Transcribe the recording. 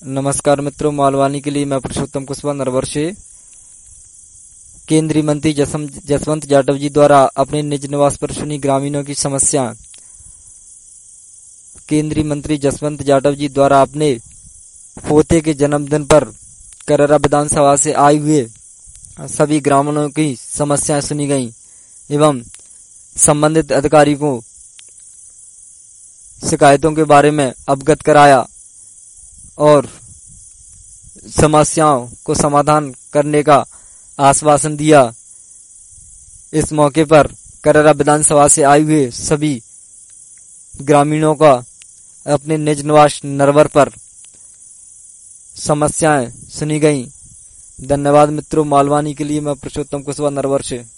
नमस्कार मित्रों, मालवानी के लिए मैं पुरुषोत्तम कुशवाहा नरवर से। केंद्रीय मंत्री जसवंत जाटव जी द्वारा अपने निज निवास पर सुनी ग्रामीणों की समस्या। केंद्रीय मंत्री जसवंत जाटव जी द्वारा अपने पोते के जन्मदिन पर कररा विधानसभा से आए हुए सभी ग्रामीणों की समस्याएं सुनी गईं एवं संबंधित अधिकारी को शिकायतों के बारे में अवगत कराया और समस्याओं को समाधान करने का आश्वासन दिया। इस मौके पर कररा विधानसभा से आए हुए सभी ग्रामीणों का अपने निज निवास नरवर पर समस्याएं सुनी गईं। धन्यवाद मित्रों। मालवानी के लिए मैं पुरुषोत्तम कुशवाहा नरवर से।